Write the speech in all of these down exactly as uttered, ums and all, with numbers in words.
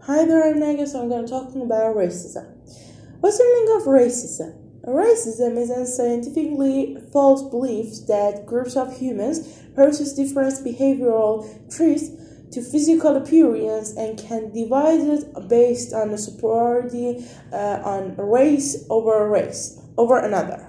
Hi there, I'm Nagus. I'm going to talk about racism. What's the meaning of racism? Racism is a scientifically false belief that groups of humans possess different behavioral traits to physical appearance and can divide it based on the superiority uh, on a race over a race over another.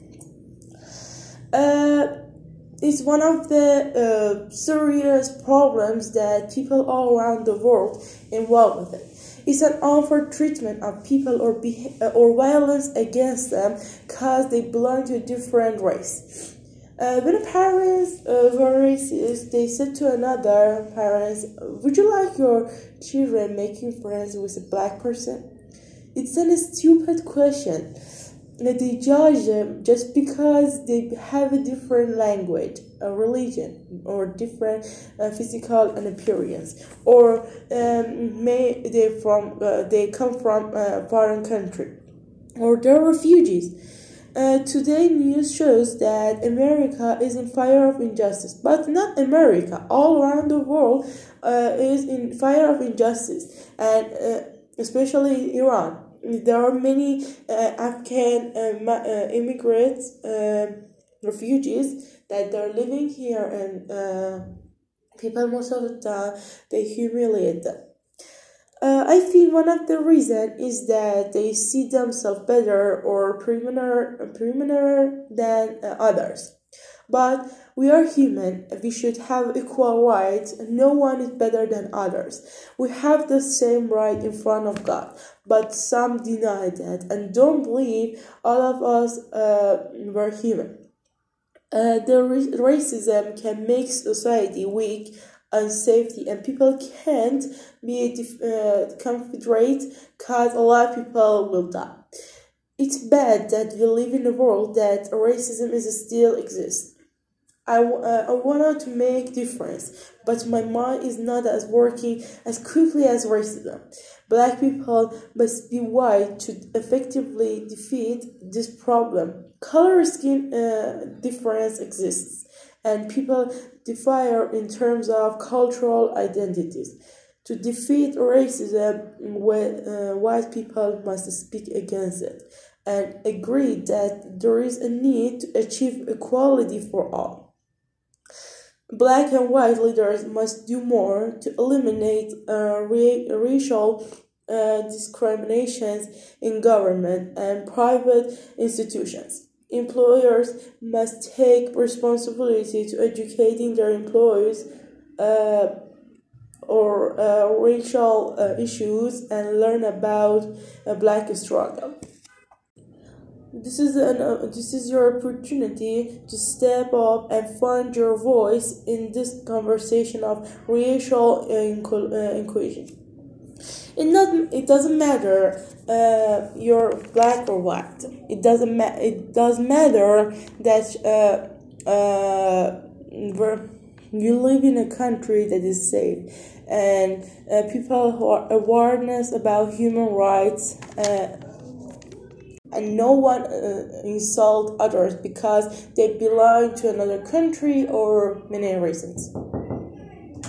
Uh, it's one of the uh, serious problems that people all around the world involved with it. It's an unfair treatment of people or be- or violence against them because they belong to a different race. Uh, when parents uh, were racist, they said to another parents, "Would you like your children making friends with a black person?" It's a stupid question. They judge them just because they have a different language, a religion, or different uh, physical and appearance, or um, may they from uh, they come from a foreign country, or they're refugees. Uh, today, news shows that America is in fire of injustice, but not America. All around the world uh, is in fire of injustice, and uh, especially Iran. There are many uh, Afghan uh, uh, immigrants, uh, refugees that they're living here, and uh, people most of the time they humiliate them. Uh, I think one of the reasons is that they see themselves better or premier, premier than uh, others. But we are human. We should have equal rights. No one is better than others. We have the same right in front of God. But some deny that and don't believe all of us uh, were human. Uh, the ra- racism can make society weak, unsafe, and people can't be def- uh, confederate because a lot of people will die. It's bad that we live in a world that racism is still exists. I, uh, I wanted to make difference, but my mind is not as working as quickly as racism. Black people must be white to effectively defeat this problem. Color skin uh, difference exists, and people differ in terms of cultural identities. To defeat racism, uh, white people must speak against it and agree that there is a need to achieve equality for all. Black and white leaders must do more to eliminate uh, ra- racial uh, discriminations in government and private institutions. Employers must take responsibility to educating their employees uh, or uh, racial uh, issues and learn about a black struggle. This is an uh, this is your opportunity to step up and find your voice in this conversation of racial inco- uh, inclusion. It not it doesn't matter uh, you're black or white. It doesn't ma- it does matter that uh, uh, we're, you live in a country that is safe, and uh, people who are awareness about human rights. Uh, and no one uh, insult others because they belong to another country or many reasons.